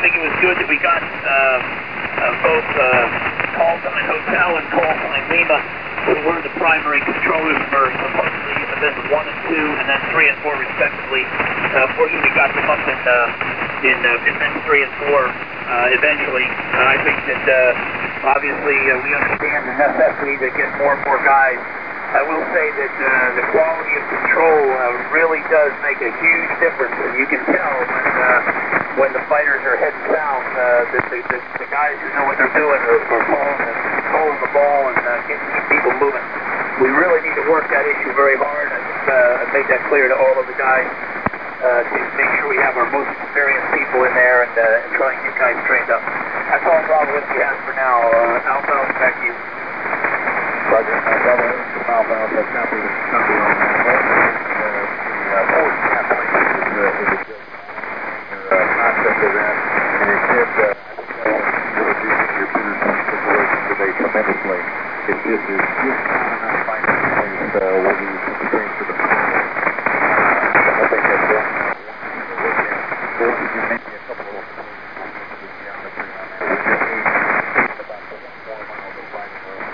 think it was good that we got both Colton and Hotel and Colton and Lima, who were the primary controllers for supposedly events 1 and 2, and then 3 and 4 respectively. Fortunately, we got them up in events 3 and 4 eventually. I think that obviously we understand the necessity to get more and more guys. I will say that the quality of control really does make a huge difference, and you can tell when the fighters are heading south that the guys who know what they're doing are controlling the ball and keep people moving. We really need to work that issue very hard. I think I made that clear to all of the guys to make sure we have our most experienced people in there and try and get guys trained up. That's all Bravo Whiskey has for now. Alpha, back to you. Roger, Bravo, Alpha, copy on that. The forward snap point is a good concept of that, and it did reduce your Peterson situation today tremendously. It just is just not enough finding place where you bring to the final. I think that's one to look at. So what did you make a couple of geometry on that? We just need about 1 more miles of fighting road.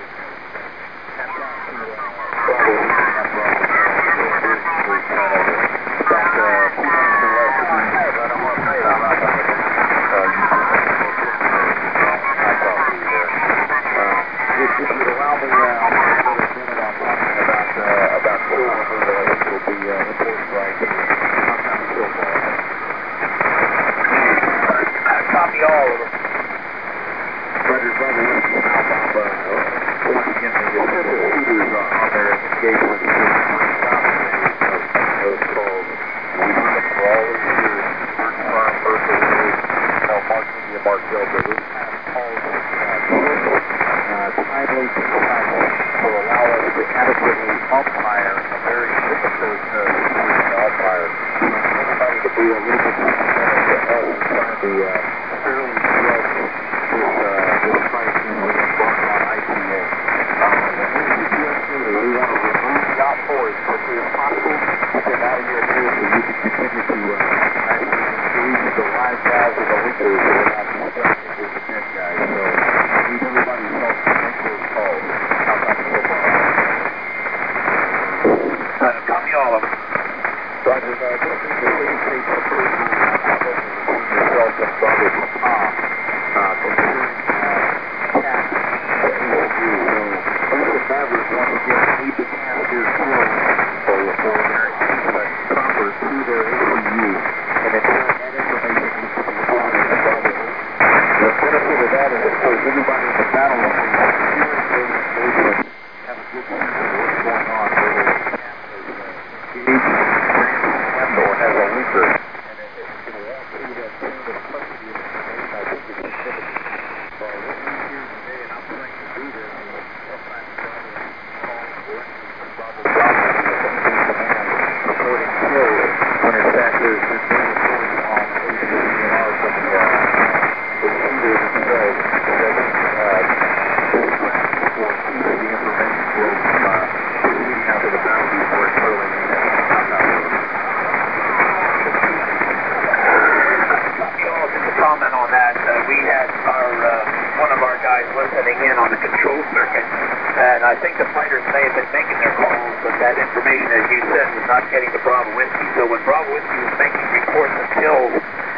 I think the fighters may have been making their calls, but that information, as you said, was not getting to Bravo Whiskey. So when Bravo Whiskey was making reports of kills,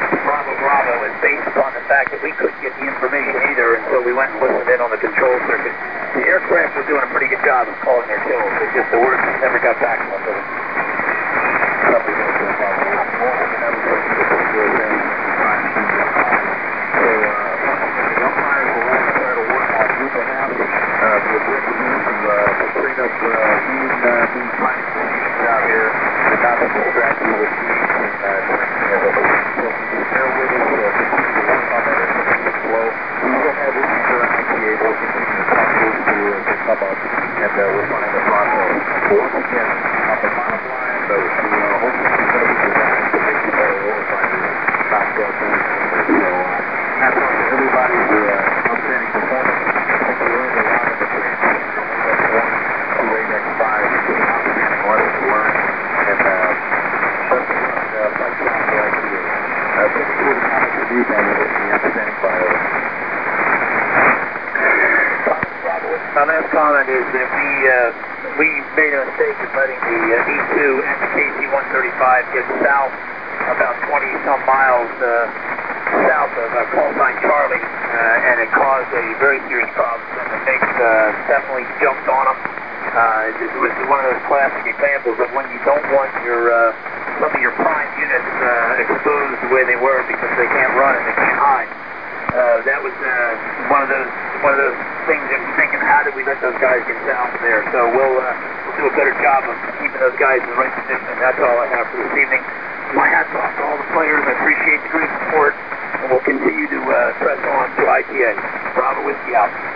Bravo is based upon the fact that we couldn't get the information either until we went and listened in on the control circuit. The aircraft were doing a pretty good job of calling their kills. It's just the word never got back to them. And we'll find the process. Once again, on the bottom line, the comments of viewpoint of it and the understanding by it. My last comment is that we made a mistake in letting the E2 and the KC-135 get south about 20-some miles south of call sign Charlie, and it caused a very serious problem. And the MiGs definitely jumped on them. It was one of those classic examples of when you don't want some of your prime units exposed the way they were because they can't run and they can't hide. That was one of those things that we're thinking, how did we let those guys get south there? So we'll do a better job of keeping those guys in the right position. And that's all I have for this evening. My hats off to all the players. I appreciate the great support, and we'll continue to press on to ITA. Bravo Whiskey out.